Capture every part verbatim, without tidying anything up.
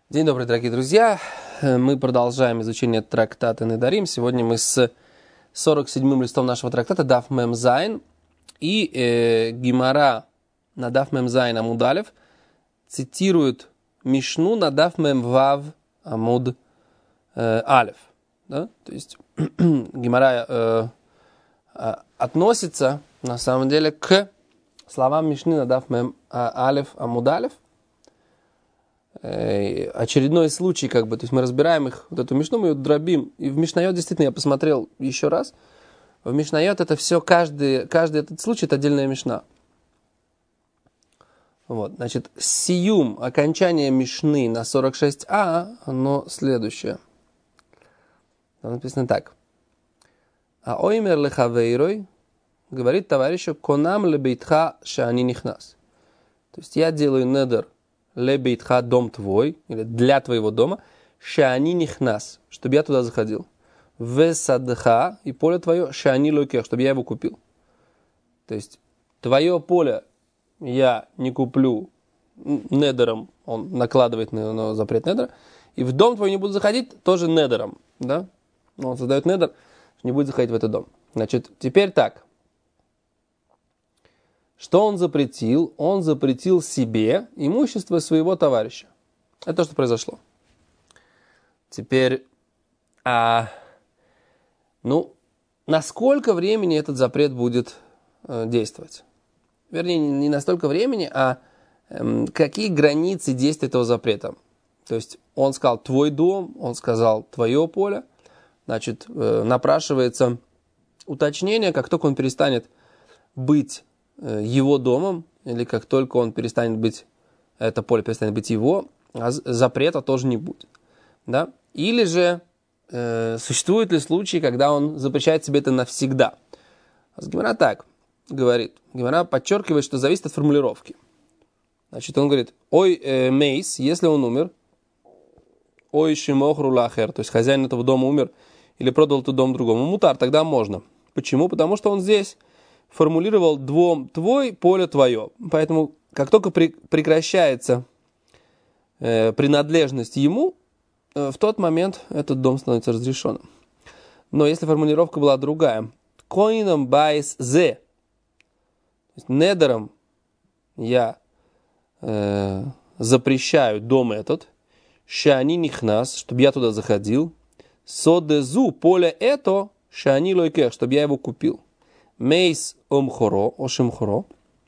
День добрый, дорогие друзья. Мы продолжаем изучение трактата Недарим. Сегодня мы с сорок седьмым листом нашего трактата Даф Мем Зайн. И э, Гемара на Даф Мем Зайн Амуд Алеф цитирует Мишну на Даф Мем Вав Амуд э, Алеф. Да? То есть Гемара э, э, относится на самом деле к словам Мишны на Даф Мем Алеф Амуд Алеф. Очередной случай, как бы, то есть мы разбираем их, вот эту Мишну, мы ее дробим. И в Мишнайот, действительно, я посмотрел еще раз, в Мишнайот это все, каждый, каждый этот случай, это отдельная Мишна. Вот, значит, сиюм, окончание Мишны на сорок шесть а, оно следующее. Там написано так. А оймер лехавейрой, говорит товарищу, конам лебейтха шаани нихнас. То есть я делаю недер лебейтха, дом твой, или для твоего дома, шаани нихнас, чтобы я туда заходил. Весадха, и поле твое, шаани лойкех, чтобы я его купил. То есть твое поле я не куплю недером, он накладывает на, на запрет недера, и в дом твой не буду заходить тоже недером, да? Он создает недер, не будет заходить в этот дом. Значит, теперь так. Что он запретил? Он запретил себе имущество своего товарища. Это то, что произошло. Теперь, а, ну, на сколько времени этот запрет будет э, действовать? Вернее, не, не на столько времени, а э, какие границы действия этого запрета? То есть он сказал твой дом, он сказал твое поле. Значит, э, напрашивается уточнение, как только он перестанет быть его домом, или как только он перестанет быть, это поле перестанет быть его, а запрета тоже не будет. Да? Или же э, существуют ли случаи, когда он запрещает себе это навсегда? Гемара так говорит. Гемара подчеркивает, что зависит от формулировки. Значит, он говорит, ой, э, мейс, если он умер, ой, шимохру лахер, то есть хозяин этого дома умер, или продал этот дом другому, мутар, тогда можно. Почему? Потому что он здесь формулировал двом твой, поле твое. Поэтому, как только при, прекращается э, принадлежность ему, э, в тот момент этот дом становится разрешенным. Но если формулировка была другая, коином байс зе, недером я э, запрещаю дом этот, шани нихнас, чтобы я туда заходил, содезу, поле это, шани лойкех, чтобы я его купил. Мейс омхоро, ошимхоро.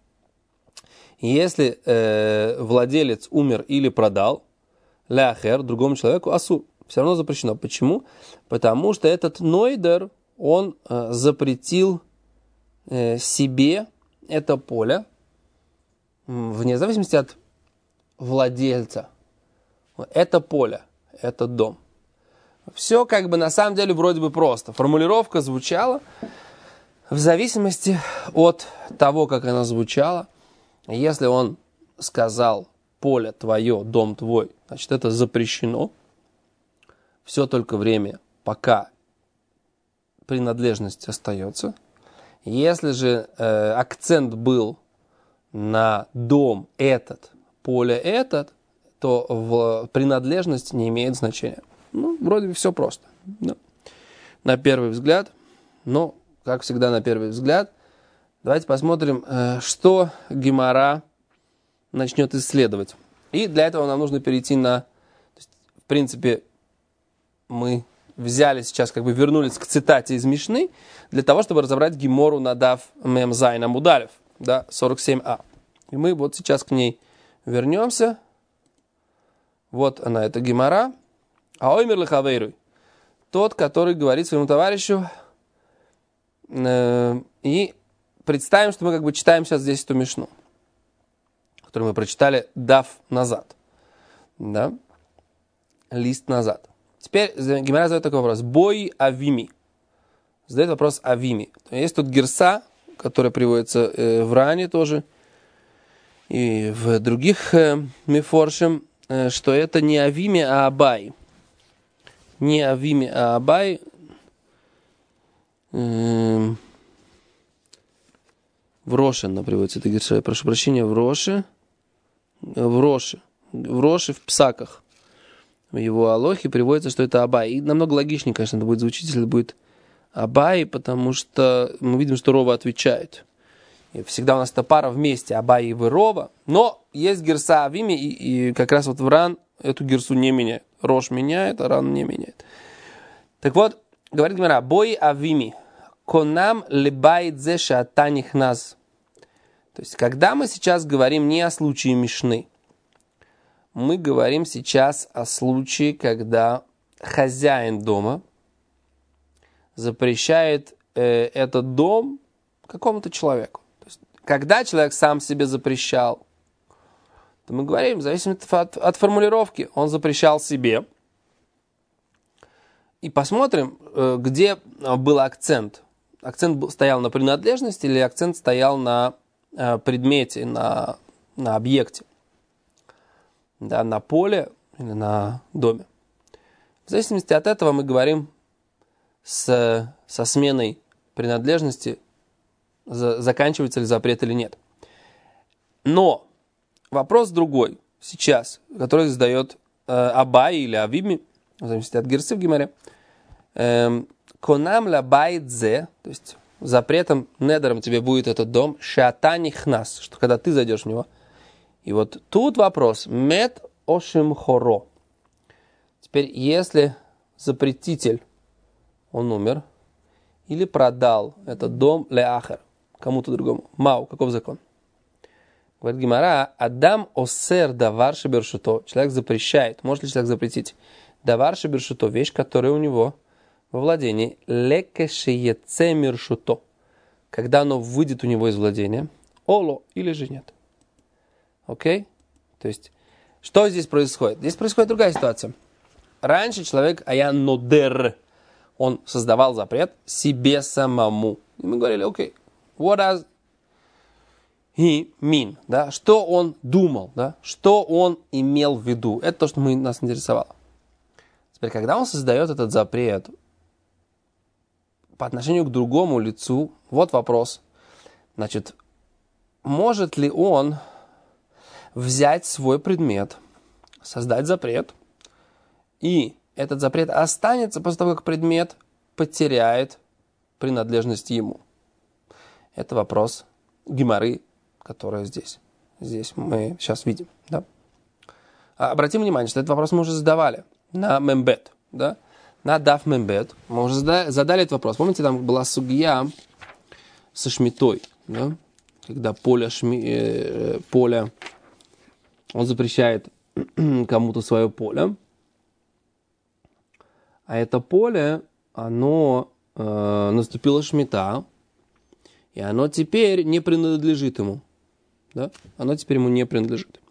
Если э, владелец умер или продал, ляхер, другому человеку, асур, все равно запрещено. Почему? Потому что этот нойдер, он э, запретил э, себе это поле, вне зависимости от владельца. Это поле, это дом. Все как бы на самом деле вроде бы просто. Формулировка звучала в зависимости от того, как она звучала. Если он сказал поле твое, дом твой, значит это запрещено. Все только время, пока принадлежность остается. Если же э, акцент был на дом этот, поле этот, то в принадлежность не имеет значения. Ну, вроде бы все просто. Да. На первый взгляд, но как всегда, на первый взгляд. Давайте посмотрим, что Гемара начнет исследовать. И для этого нам нужно перейти на... То есть, в принципе, мы взяли сейчас, как бы вернулись к цитате из Мишны, для того, чтобы разобрать Гемору на Даф Мем Зайн Амуд Алеф, да, сорок семь а. И мы вот сейчас к ней вернемся. Вот она, это Гемара. А оймер лехавейруй. Тот, который говорит своему товарищу... И представим, что мы как бы читаем сейчас здесь эту Мишну, которую мы прочитали дав назад. Да? Лист назад. Теперь Гемара задает такой вопрос. Бой авими. Задает вопрос авими. Есть тут герса, которая приводится в Ране тоже, и в других мифоршем, что это не авими, а абай. Не авими, а абай. В Роше она приводится, это герша, я прошу прощения, в Роше, в Роше, в Роше, в Псаках. в его алохе приводится, что это Абай. И намного логичнее, конечно, это будет звучить, если это будет Абай, потому что мы видим, что Рова отвечает. И всегда у нас эта пара вместе, Абай и Рова. Но есть герса Авими, и, и как раз вот в Ран эту герсу не меняет. Рош меняет, а Ран не меняет. Так вот, говорит Гемара, Бой Авими, конам лебайт зе шатаних нас. То есть, когда мы сейчас говорим не о случае Мишны, мы говорим сейчас о случае, когда хозяин дома запрещает э, этот дом какому-то человеку. То есть, когда человек сам себе запрещал, то мы говорим, в зависимости от, от формулировки, он запрещал себе. И посмотрим, э, где был акцент. Акцент стоял на принадлежности или акцент стоял на э, предмете, на, на объекте. Да, на поле или на доме. В зависимости от этого мы говорим с, со сменой принадлежности, за, заканчивается ли запрет или нет. Но вопрос другой сейчас, который задает э, Абай или Авими, в зависимости от герсы в Гемаре. Эм, Конам ла байдзе, то есть запретом, недером тебе будет этот дом, шатаних нас, что когда ты зайдешь в него. И вот тут вопрос, мет ошим хоро. Теперь, если запретитель, он умер, или продал этот дом леахер, кому-то другому, мау, каков закон? Говорит Гемара, Адам осер давар шебершуто, человек запрещает, может ли человек запретить давар шебершуто, вещь, которая у него во владении, лекешееце миршуто, когда оно выйдет у него из владения, оло или же нет. Окей? То есть, что здесь происходит? Здесь происходит другая ситуация. Раньше человек, ая нодер, он создавал запрет себе самому. И мы говорили, окей, what does he mean? Да? Что он думал? Да? Что он имел в виду? Это то, что мы, нас интересовало. Теперь, когда он создает этот запрет по отношению к другому лицу, вот вопрос. Значит, может ли он взять свой предмет, создать запрет, и этот запрет останется после того, как предмет потеряет принадлежность ему? Это вопрос Гемары, который здесь. Здесь мы сейчас видим. Да? Обратим внимание, что этот вопрос мы уже задавали на Мембет. Да? На Даф Мембет. Мы уже задали этот вопрос. Помните, там была сугья со шмитой. Да? Когда поле, шми, э, поле, он запрещает кому-то свое поле. А это поле, оно э, наступила шмита, и оно теперь не принадлежит ему. Да? Оно теперь ему не принадлежит.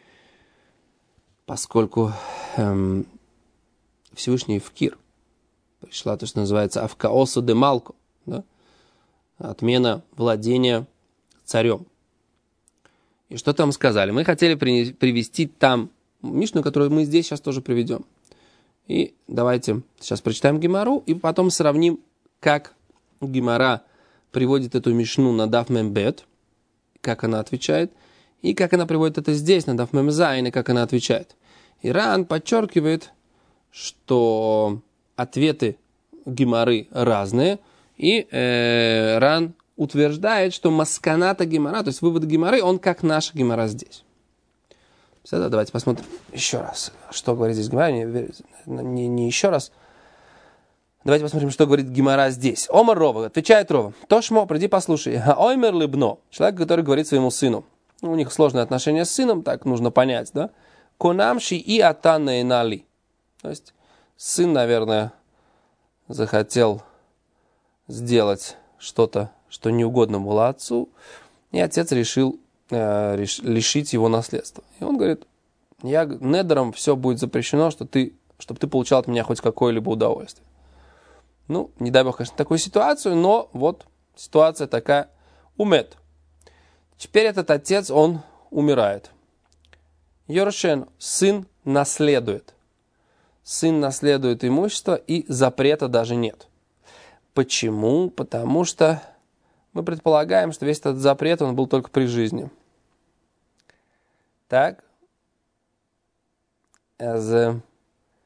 Поскольку эм, Всевышний Вкир пришла то, что называется Авкаосу де Малко, да? Отмена владения царем. И что там сказали? Мы хотели привести там Мишну, которую мы здесь сейчас тоже приведем. И давайте сейчас прочитаем Гемару, и потом сравним, как Гемара приводит эту Мишну на Даф Мембет, как она отвечает, и как она приводит это здесь, на Даф Мемзайн, и как она отвечает. И Ран подчеркивает, что ответы Гемары разные, и э, Ран утверждает, что масканата Гемара, то есть вывод Гемары, он как наша Гемара здесь. Все, давайте посмотрим еще раз, что говорит здесь Гемара, не, не, не еще раз. Давайте посмотрим, что говорит Гемара здесь. Омар Рова, отвечает Рова. Тошмо, приди послушай. Оймер либно, человек, который говорит своему сыну. У них сложные отношения с сыном, так нужно понять, да? Конамши и атанна инали. То есть сын, наверное, захотел сделать что-то, что не угодно было отцу, и отец решил э, реш, лишить его наследства. И он говорит, я недером все будет запрещено, что ты, чтобы ты получал от меня хоть какое-либо удовольствие. Ну, не дай бог, конечно, такую ситуацию, но вот ситуация такая. Умет. Теперь этот отец, он умирает. Йоршен, сын наследует. Сын наследует имущество, и запрета даже нет. Почему? Потому что мы предполагаем, что весь этот запрет, он был только при жизни. Так?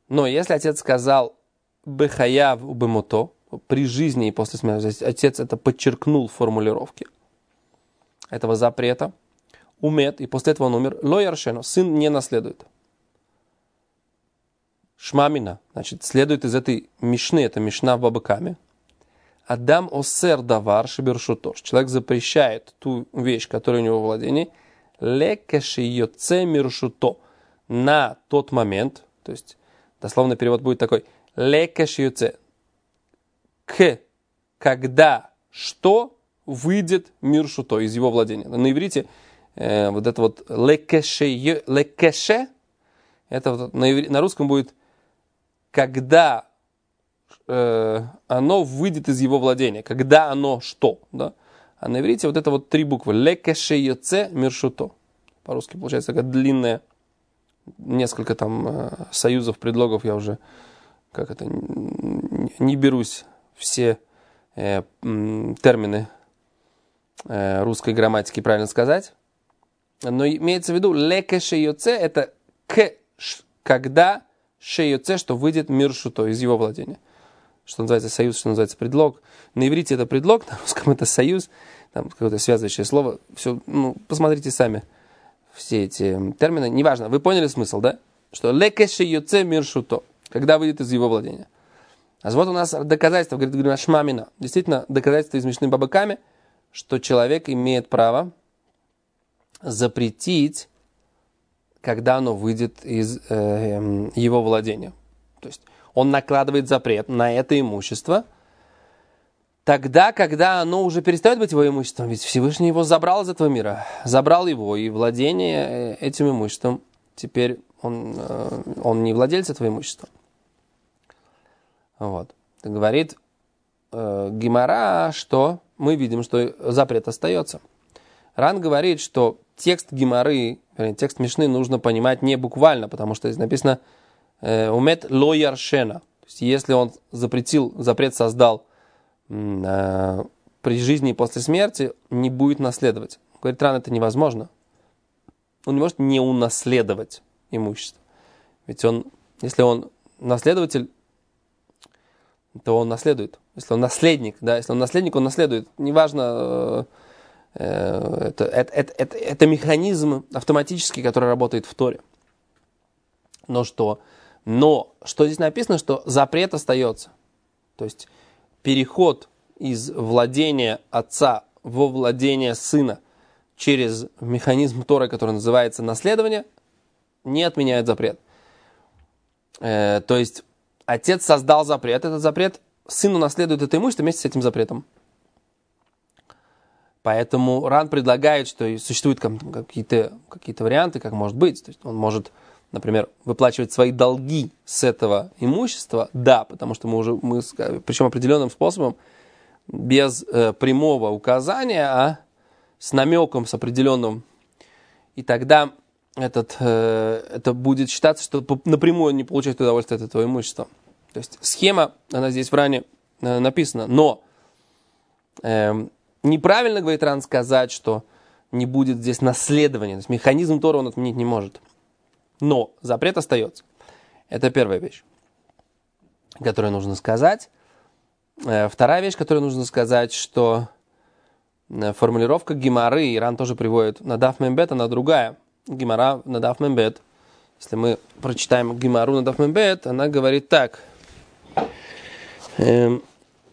Но если отец сказал бехаяв бемото, при жизни и после смерти, отец это подчеркнул в формулировке этого запрета, умет, и после этого он умер, ло яршено, сын не наследует. Шмамина, значит, следует из этой мишны, это мишна в Бабакаме. Адам осер давар шибершутош. Человек запрещает ту вещь, которая у него в владении, лекеши йоце миршуто, на тот момент, то есть дословный перевод будет такой, лекеши йоце, к, когда, что выйдет миршуто из его владения. На иврите э, вот это вот лекеше, лекеше, это вот на, иври, на русском будет когда э, оно выйдет из его владения, когда оно что, да? А на иврите вот это вот три буквы лекеше йоце миршуто. По-русски получается такая длинная, несколько там э, союзов, предлогов, я уже как это не, не берусь все э, термины э, русской грамматики правильно сказать. Но имеется в виду лекеше йоце это к, когда шейоце, что выйдет миршуто из его владения. Что называется союз, что называется предлог. На иврите это предлог, на русском это союз, там какое-то связывающее слово. Все, ну, посмотрите сами все эти термины. Неважно, вы поняли смысл, да? Что лекеше йоце миршуто, когда выйдет из его владения. А вот у нас доказательство, говорит Гимара Шмамина, действительно доказательство из Мишны Бабакаме, что человек имеет право запретить, когда оно выйдет из э, его владения. То есть он накладывает запрет на это имущество тогда, когда оно уже перестает быть его имуществом. Ведь Всевышний его забрал из этого мира. Забрал его, и владение этим имуществом теперь он, э, он не владелец этого имущества. Вот. Говорит э, Гемара, что мы видим, что запрет остается. Ран говорит, что текст Гемары, текст Мишны нужно понимать не буквально, потому что здесь написано «умет ло яршена». То есть, если он запретил, запрет создал э, при жизни и после смерти, не будет наследовать. Говорит Ран, это невозможно. Он не может не унаследовать имущество. Ведь он, если он наследователь, то он наследует. Если он наследник, да, если он наследник, он наследует. Неважно, э, это, это, это, это, это механизм автоматический, который работает в Торе. Но что? Но что здесь написано, что запрет остается. То есть переход из владения отца во владение сына через механизм Торы, который называется наследование, не отменяет запрет. Э, то есть отец создал запрет, этот запрет, сыну наследует это имущество вместе с этим запретом. Поэтому Ран предлагает, что существуют какие-то, какие-то варианты, как может быть. То есть он может, например, выплачивать свои долги с этого имущества, да, потому что мы уже, мы, причем определенным способом, без э, прямого указания, а с намеком, с определенным. И тогда этот, э, это будет считаться, что напрямую он не получает удовольствие от этого имущества. То есть схема, она здесь в Ране э, написана, но э, неправильно, говорит Ран, сказать, что не будет здесь наследования. То есть механизм Тора он отменить не может. Но запрет остается. Это первая вещь, которую нужно сказать. Э, вторая вещь, которую нужно сказать, что э, формулировка Гемары, Ран тоже приводит на Даф Мембет, она другая. Гемара на Даф Мембет. Если мы прочитаем Гемару на Даф Мембет, она говорит так. Эм,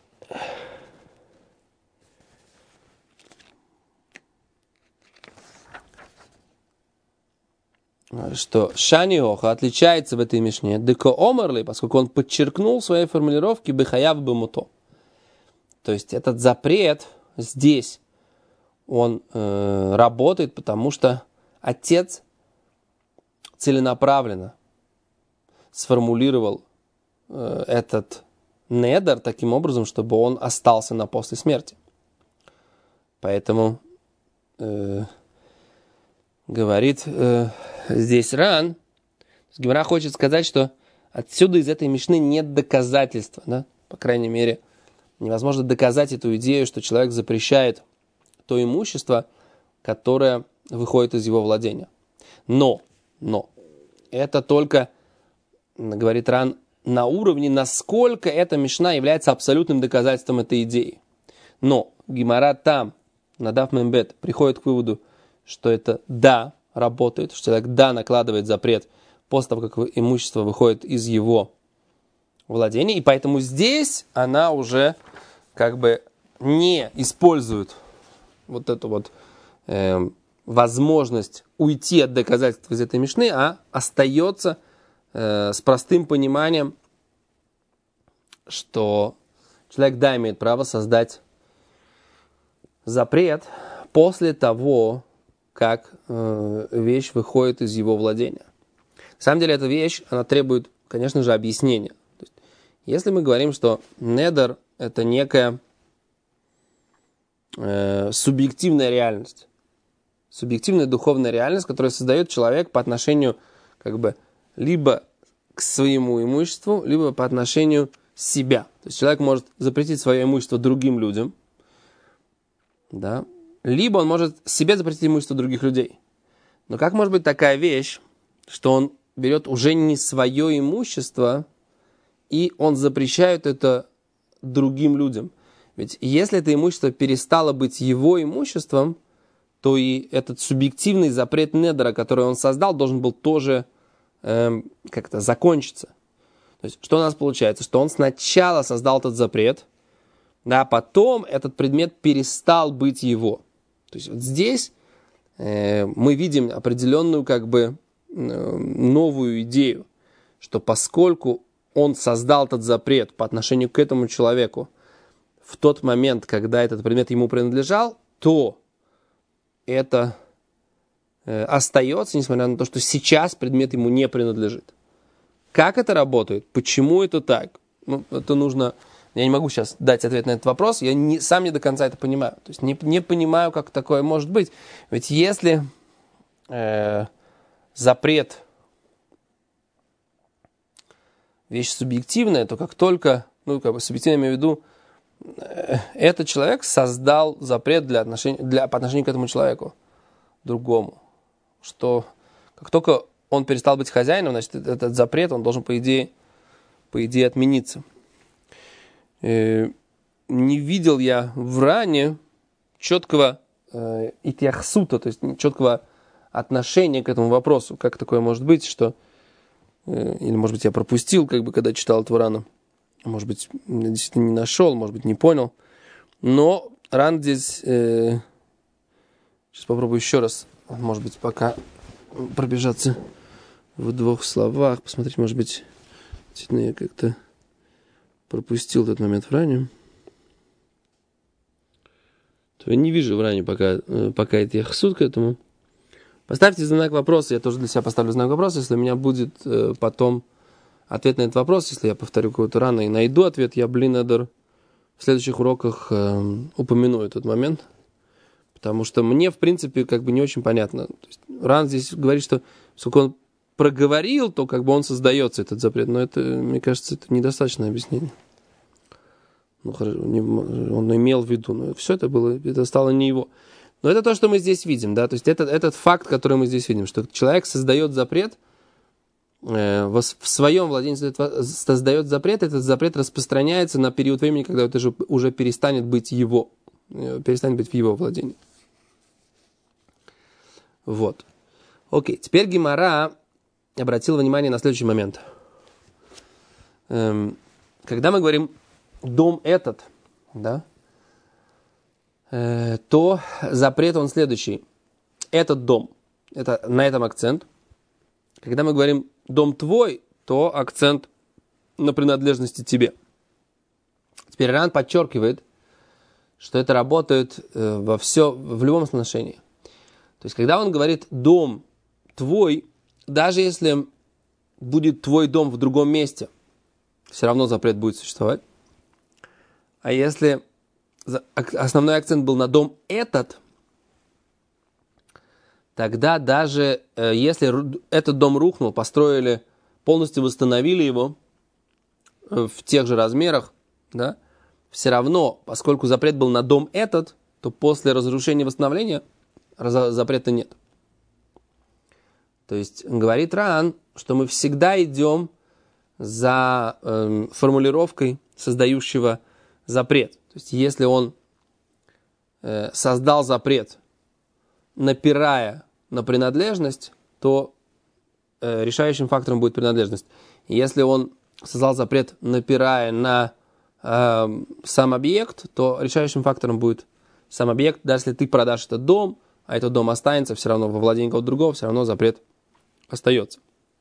что Шаниоха отличается в этой мишне деко омерли, поскольку он подчеркнул в своей формулировке бехаяв бемуто. То есть этот запрет здесь он э, работает, потому что отец целенаправленно сформулировал э, этот недер таким образом, чтобы он остался на после смерти. Поэтому э, говорит э, здесь Ран, Гемара хочет сказать, что отсюда из этой мишны нет доказательства, да? По крайней мере, невозможно доказать эту идею, что человек запрещает то имущество, которое выходит из его владения. Но, но, это только говорит Ран, на уровне, насколько эта мишна является абсолютным доказательством этой идеи. Но Гемара там, на Даф Мембет, приходит к выводу, что это да, работает, что человек да, накладывает запрет после того, как имущество выходит из его владения, и поэтому здесь она уже как бы не использует вот эту вот э, возможность уйти от доказательств из этой мишны, а остается э, с простым пониманием, что человек да имеет право создать запрет после того, как э, вещь выходит из его владения. На самом деле эта вещь, она требует, конечно же, объяснения. То есть, если мы говорим, что недер – это некая э, субъективная реальность, субъективная духовная реальность, которую создает человек по отношению как бы либо к своему имуществу, либо по отношению себя. То есть человек может запретить свое имущество другим людям, да, либо он может себе запретить имущество других людей. Но как может быть такая вещь, что он берет уже не свое имущество, и он запрещает это другим людям? Ведь если это имущество перестало быть его имуществом, то и этот субъективный запрет недера, который он создал, должен был тоже э, как-то закончиться. То есть, что у нас получается? Что он сначала создал этот запрет, а потом этот предмет перестал быть его. То есть, вот здесь э, мы видим определенную как бы э, новую идею, что поскольку он создал этот запрет по отношению к этому человеку в тот момент, когда этот предмет ему принадлежал, то это э, остается, несмотря на то, что сейчас предмет ему не принадлежит. Как это работает? Почему это так? Ну, это нужно... Я не могу сейчас дать ответ на этот вопрос. Я не, сам не до конца это понимаю. То есть не, не понимаю, как такое может быть. Ведь если э, запрет вещь субъективная, то как только, ну, как бы субъективно имею в виду, э, этот человек создал запрет для отношения, для, по отношению к этому человеку, другому. Что как только он перестал быть хозяином, значит, этот запрет, он должен, по идее, по идее отмениться. Э, не видел я в Ране четкого э, итьяхсута, то есть четкого отношения к этому вопросу. Как такое может быть, что... Э, или, может быть, я пропустил, как бы, когда читал эту Рану. Может быть, действительно не нашел, может быть, не понял. Но Ран здесь... Э, сейчас попробую еще раз, может быть, пока пробежаться в двух словах. Посмотреть, может быть, действительно я как-то пропустил этот момент в Ране. То я не вижу в Ране пока, пока это яхсуд к этому. Поставьте знак вопроса, я тоже для себя поставлю знак вопроса, если у меня будет э, потом ответ на этот вопрос, если я повторю какую-то Рану и найду ответ, я, блин, Эдер, в следующих уроках э, упомяну этот момент, потому что мне, в принципе, как бы не очень понятно. То есть, Ран здесь говорит, что сколько он проговорил, то как бы он создается, этот запрет, но это, мне кажется, это недостаточное объяснение. Ну, хорошо, не, он имел в виду, но все это было, это стало не его. Но это то, что мы здесь видим, да, то есть это, этот факт, который мы здесь видим, что человек создает запрет, э, в, в своем владении создает, создает запрет, этот запрет распространяется на период времени, когда это же уже перестанет быть его, э, перестанет быть в его владении. Вот. Окей, теперь Гемара обратил внимание на следующий момент. Эм, когда мы говорим «дом этот», да, э, то запрет он следующий. Этот дом, это, на этом акцент. Когда мы говорим «дом твой», то акцент на принадлежности тебе. Теперь Ран подчеркивает, что это работает э, во все, в любом отношении. То есть, когда он говорит «дом твой», даже если будет твой дом в другом месте, все равно запрет будет существовать. А если основной акцент был на дом этот, тогда даже э, если этот дом рухнул, построили, полностью восстановили его э, в тех же размерах, да, все равно, поскольку запрет был на дом этот, то после разрушения и восстановления запрета нет. То есть говорит Ран, что мы всегда идем за э, формулировкой создающего запрет. То есть, если он э, создал запрет, напирая на принадлежность, то э, решающим фактором будет принадлежность. Если он создал запрет, напирая на э, сам объект, то решающим фактором будет сам объект. Даже если ты продашь этот дом, а этот дом останется все равно во владении кого-то другого, все равно запрет остается.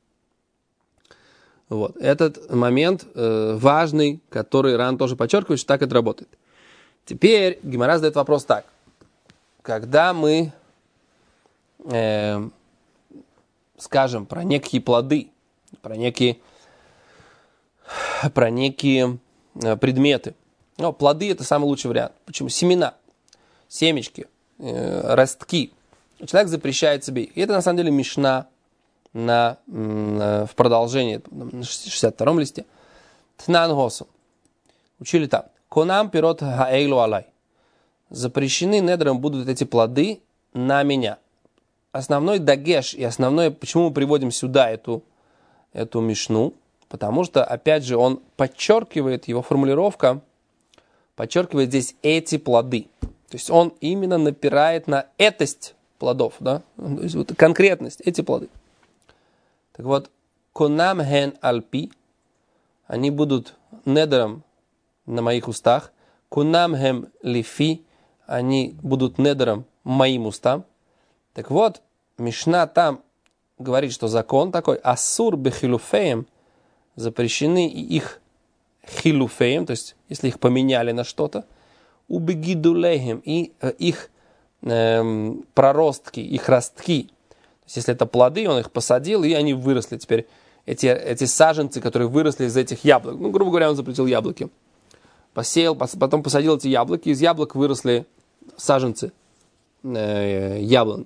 Вот. Этот момент э, важный, который Ран тоже подчеркивает, что так это работает. Теперь Гемара задает вопрос так. Когда мы э, скажем про некие плоды, про некие, про некие э, предметы. Ну, плоды — это самый лучший вариант. Почему? Семена, семечки, э, ростки. Человек запрещает себе. И это на самом деле Мишна на, на, в продолжении, на шестьдесят втором листе. Тнан Госу. Учили там. Конам пирот хаэйлу алай. Запрещены недром будут эти плоды на меня. Основной дагеш и основное, почему мы приводим сюда эту, эту мишну, потому что, опять же, он подчеркивает, его формулировка подчеркивает здесь эти плоды. То есть он именно напирает на этость плодов, да? То есть вот конкретность, эти плоды. Так вот, конам хен альпи, они будут недром на моих устах, конам хем лифи, они будут недром моим устам. Так вот, Мишна там говорит, что закон такой, асур бехилуфеем, запрещены и их хилуфеем, то есть если их поменяли на что-то, убегидулехем, и э, их э, проростки, их ростки. То есть если это плоды, он их посадил, и они выросли теперь. Эти, эти саженцы, которые выросли из этих яблок. Ну, грубо говоря, он запретил яблоки. Посеял, пос, потом посадил эти яблоки, из яблок выросли саженцы э, яблон.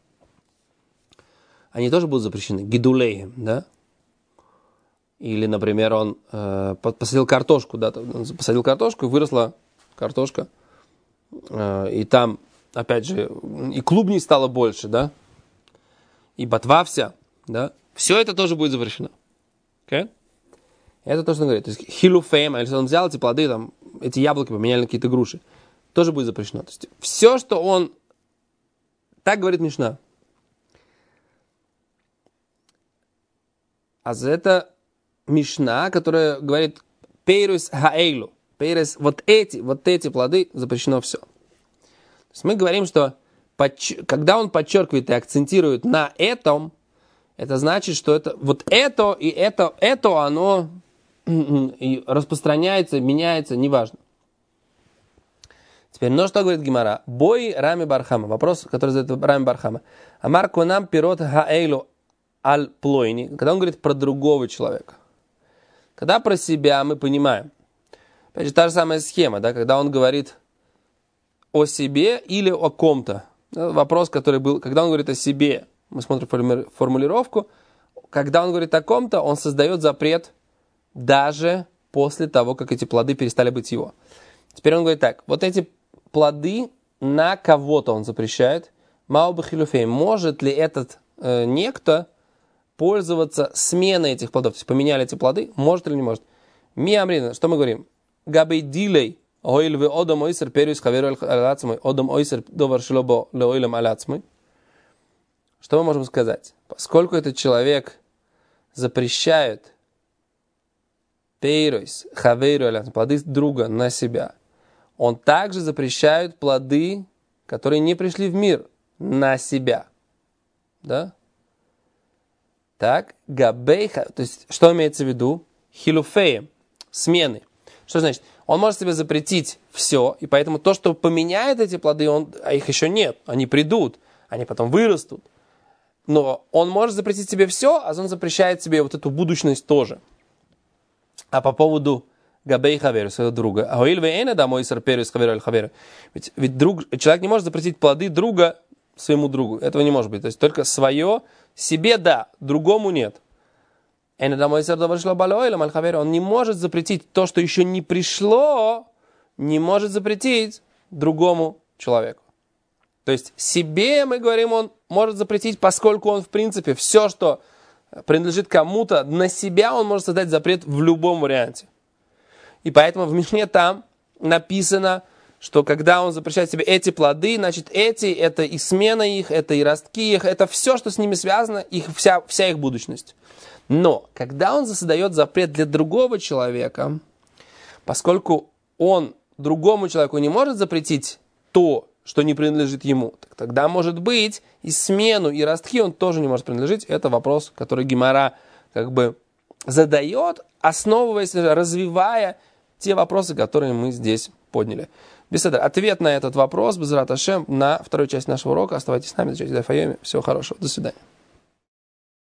Они тоже будут запрещены. Гидулеем, да? Или, например, он э, посадил картошку, да, он посадил картошку, и выросла картошка. Э, и там, опять же, и клубней стало больше, да? И ботва вся, да? Все это тоже будет запрещено. Okay? Это то, что он говорит. То есть хилуфейм, если он взял эти плоды, там, эти яблоки поменяли на какие-то груши, тоже будет запрещено. То есть все, что он... Так говорит Мишна. А за это Мишна, которая говорит пейрус хаэйлу. Пейрус, вот эти, вот эти плоды запрещено все. То есть мы говорим, что подч... когда он подчеркивает и акцентирует на этом, это значит, что это вот это и это, это оно и распространяется, меняется, неважно. Теперь, ну что говорит Гемара? Бой Рами Бархама. Вопрос, который задает Рами Бархама. Амар конам пирот хаэйлу аль плойни. Когда он говорит про другого человека. Когда про себя мы понимаем. Опять же, та же самая схема, да, когда он говорит о себе или о ком-то. Вопрос, который был, когда он говорит о себе, мы смотрим формулировку. Когда он говорит о ком-то, он создает запрет даже после того, как эти плоды перестали быть его. Теперь он говорит так, вот эти плоды на кого-то он запрещает. Маубахилюфей, может ли этот э, некто пользоваться сменой этих плодов? То есть поменяли эти плоды, может или не может? Миамрина, что мы говорим? Габей дилей, ойлве одом ойсер перюс хаверу алацмой, одом ойсер довар шлобо леойлем алацмой. Что мы можем сказать? Поскольку этот человек запрещает пейройс, хаверу алацмой, плоды друга на себя, он также запрещает плоды, которые не пришли в мир, на себя. Да? Так, габейха, то есть, что имеется в виду? Хилуфеем, смены. Что значит? Он может себе запретить все, и поэтому то, что поменяет эти плоды, он, а их еще нет, они придут, они потом вырастут. Но он может запретить себе все, а он запрещает себе вот эту будущность тоже. А по поводу габей хаверу, своего друга. Ведь, ведь друг, человек не может запретить плоды друга своему другу. Этого не может быть. То есть только свое себе да, другому нет. Он не может запретить то, что еще не пришло, не может запретить другому человеку. То есть себе, мы говорим, он может запретить, поскольку он, в принципе, все, что принадлежит кому-то, на себя он может создать запрет в любом варианте. И поэтому в Мишне там написано, что когда он запрещает себе эти плоды, значит эти, это и смена их, это и ростки их, это все, что с ними связано, их, вся, вся их будущность. Но когда он создает запрет для другого человека, поскольку он другому человеку не может запретить то, что не принадлежит ему, так тогда, может быть, и смену, и ростки он тоже не может принадлежить. Это вопрос, который Гемара как бы задает, основываясь, развивая те вопросы, которые мы здесь подняли. Беседа. Ответ на этот вопрос, Безрат Ашем, на второй части нашего урока. Оставайтесь с нами, изучайте Дaf Yomi. Всего хорошего. До свидания.